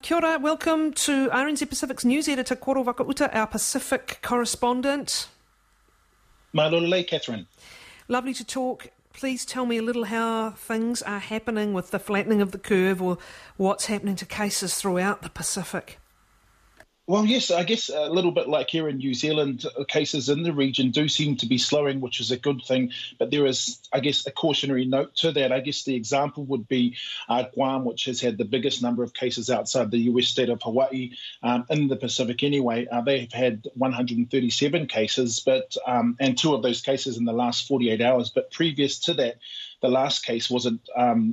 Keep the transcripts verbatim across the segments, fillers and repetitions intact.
Kia ora, welcome to R N Z Pacific's news editor, Koro Wakauta, our Pacific correspondent. Malolei, Catherine. Lovely to talk. Please tell me a little how things are happening with the flattening of the curve, or what's happening to cases throughout the Pacific. Well, yes, I guess a little bit like here in New Zealand, cases in the region do seem to be slowing, which is a good thing. But there is, I guess, a cautionary note to that. I guess the example would be uh, Guam, which has had the biggest number of cases outside the U S state of Hawaii, um, in the Pacific anyway. Uh, they have had one hundred thirty-seven cases, but um, and two of those cases in the last forty-eight hours. But previous to that, the last case wasn't um,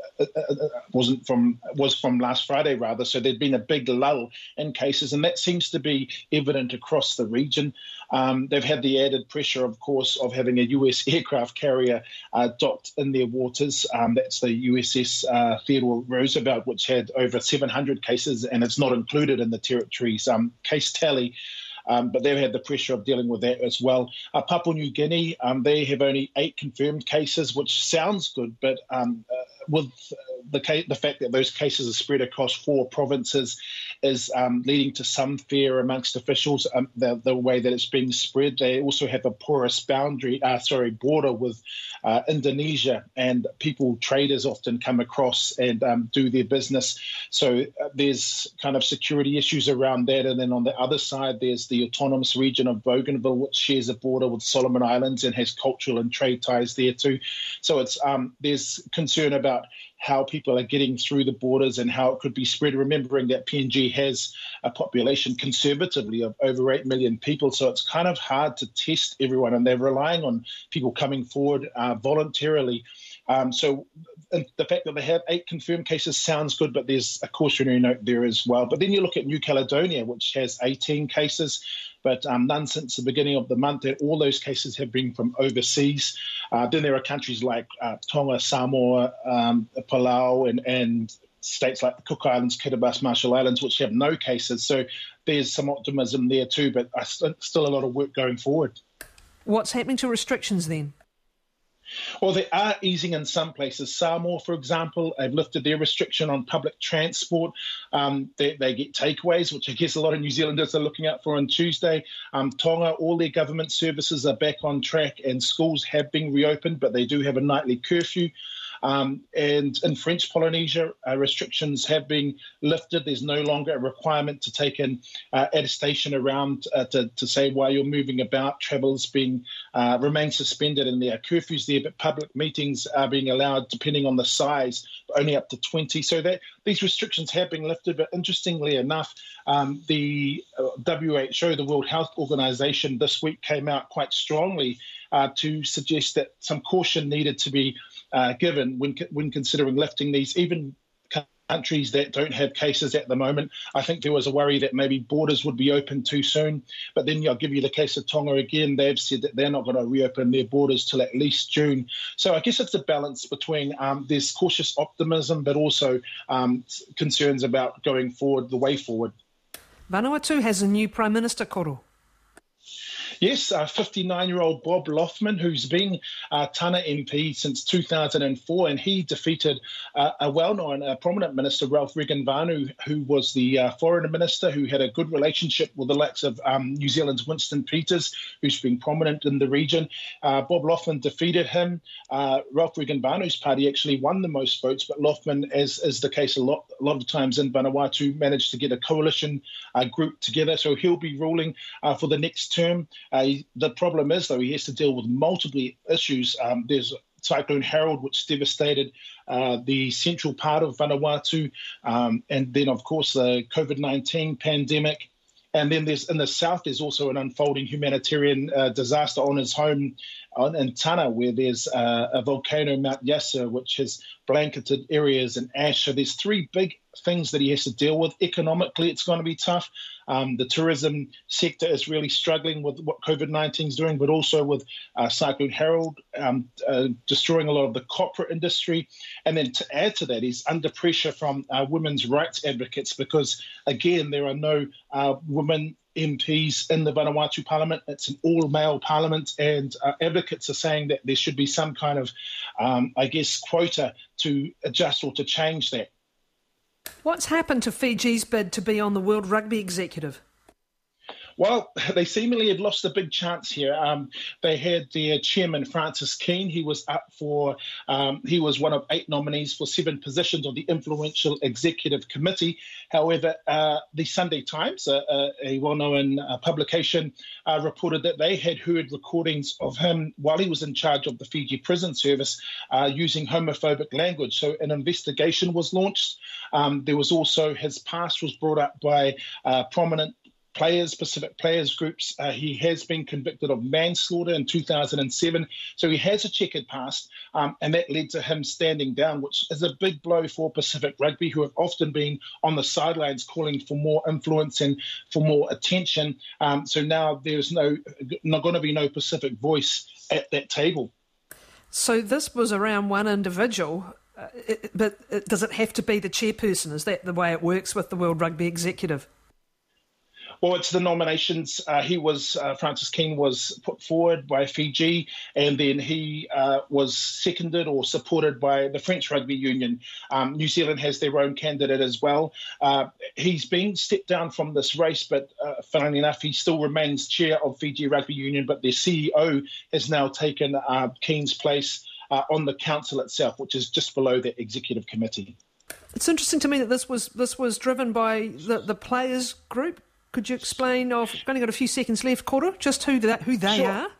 wasn't from was from last Friday rather. So there'd been a big lull in cases, and that seems to be evident across the region. Um, they've had the added pressure, of course, of having a U S aircraft carrier uh, docked in their waters. Um, that's the U S S uh, Theodore Roosevelt, which had over seven hundred cases, and it's not included in the territory's um, case tally. Um, but they've had the pressure of dealing with that as well. Uh, Papua New Guinea, um, they have only eight confirmed cases, which sounds good, but um, uh, with the, case, the fact that those cases are spread across four provinces is um, leading to some fear amongst officials, um, the, the way that it's being spread. They also have a porous boundary, uh, sorry, border with uh, Indonesia, and people, traders often come across and um, do their business. So uh, there's kind of security issues around that. And then on the other side, there's the autonomous region of Bougainville, which shares a border with Solomon Islands and has cultural and trade ties there too. So it's um, there's concern about how people are getting through the borders and how it could be spread, remembering that P N G has a population conservatively of over eight million people. So it's kind of hard to test everyone, and they're relying on people coming forward uh, voluntarily. Um, so the fact that they have eight confirmed cases sounds good, but there's a cautionary note there as well. But then you look at New Caledonia, which has eighteen cases, but um, none since the beginning of the month. And all those cases have been from overseas. Uh, then there are countries like uh, Tonga, Samoa, um, Palau, and, and states like the Cook Islands, Kiribati, Marshall Islands, which have no cases. So there's some optimism there too, but uh, still a lot of work going forward. What's happening to restrictions then? Well, they are easing in some places. Samoa, for example, have lifted their restriction on public transport. Um, they, they get takeaways, which I guess a lot of New Zealanders are looking out for on Tuesday. Um, Tonga, all their government services are back on track, and schools have been reopened, but they do have a nightly curfew. Um, and in French Polynesia, uh, restrictions have been lifted. There's no longer a requirement to take an uh, attestation around uh, to, to say why you're moving about. Travel's being uh, remain suspended, and there are curfews there, but public meetings are being allowed, depending on the size, only up to twenty. So that these restrictions have been lifted. But interestingly enough, um, the uh, W H O, the World Health Organization, this week came out quite strongly uh, to suggest that some caution needed to be Uh, given when when considering lifting these, even countries that don't have cases at the moment. I think there was a worry that maybe borders would be open too soon. But then I'll give you the case of Tonga again. They've said that they're not going to reopen their borders till at least June. So I guess it's a balance between um, there's cautious optimism, but also um, concerns about going forward, the way forward. Vanuatu has a new Prime Minister, Koro. Yes, uh, fifty-nine-year-old Bob Loughman, who's been uh, Tana M P since two thousand four, and he defeated uh, a well-known, uh, prominent minister, Ralph Regenvanu, who was the uh, foreign minister, who had a good relationship with the likes of um, New Zealand's Winston Peters, who's been prominent in the region. Uh, Bob Loughman defeated him. Uh, Ralph Regenvanu's party actually won the most votes, but Loughman, as is the case a lot, a lot of times in Vanuatu, managed to get a coalition uh, group together. So he'll be ruling uh, for the next term. Uh, the problem is, though, he has to deal with multiple issues. Um, there's Cyclone Harold, which devastated uh, the central part of Vanuatu, um, and then, of course, the COVID nineteen pandemic. And then there's in the south, there's also an unfolding humanitarian uh, disaster on his home on, in Tana, where there's uh, a volcano, Mount Yasser, which has blanketed areas in ash. So there's three big things that he has to deal with. Economically, it's going to be tough. Um, the tourism sector is really struggling with what COVID nineteen is doing, but also with uh, Cyclone Harold um, uh, destroying a lot of the copra industry. And then to add to that, he's under pressure from uh, women's rights advocates because, again, there are no uh, women M Ps in the Vanuatu Parliament. It's an all-male parliament, and uh, advocates are saying that there should be some kind of, um, I guess, quota to adjust or to change that. What's happened to Fiji's bid to be on the World Rugby Executive? Well, they seemingly had lost a big chance here. Um, they had their chairman, Francis Keane. He was up for, um, he was one of eight nominees for seven positions on the influential executive committee. However, uh, the Sunday Times, uh, uh, a well-known uh, publication, uh, reported that they had heard recordings of him while he was in charge of the Fiji Prison Service uh, using homophobic language. So an investigation was launched. Um, there was also, his past was brought up by uh, prominent players, Pacific players groups. Uh, he has been convicted of manslaughter in two thousand seven, so he has a checkered past, um, and that led to him standing down, which is a big blow for Pacific Rugby, who have often been on the sidelines calling for more influence and for more attention. Um, so now there's no, not going to be no Pacific voice at that table. So this was around one individual, uh, it, but it, does it have to be the chairperson? Is that the way it works with the World Rugby Executive? Well, it's the nominations. Uh, he was, uh, Francis Keane was put forward by Fiji, and then he uh, was seconded or supported by the French Rugby Union. Um, New Zealand has their own candidate as well. Uh, he's been stepped down from this race, but uh, funnily enough, he still remains chair of Fiji Rugby Union, but their C E O has now taken uh, Keane's place uh, on the council itself, which is just below the executive committee. It's interesting to me that this was this was driven by the, the players group. Could you explain, I've only got a few seconds left, Koro, just who, that, who they Sure. are?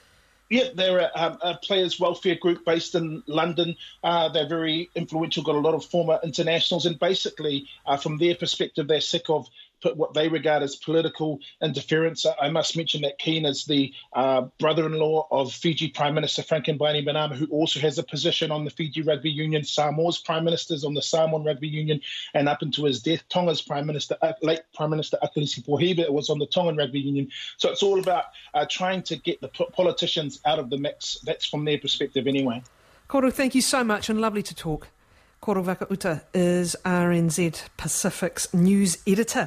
Yeah, they're a, um, a players' welfare group based in London. Uh, they're very influential, got a lot of former internationals, and basically, uh, from their perspective, they're sick of what they regard as political interference. I must mention that Keane is the uh, brother-in-law of Fiji Prime Minister Franklin Bainimarama, who also has a position on the Fiji Rugby Union. Samoa's Prime Minister's on the Samoan Rugby Union, and up until his death, Tonga's Prime Minister, uh, late Prime Minister Akalisi Poheba, was on the Tongan Rugby Union. So it's all about uh, trying to get the politicians out of the mix. That's from their perspective anyway. Koro, thank you so much, and lovely to talk. Koro Vakauta is R N Z Pacific's news editor.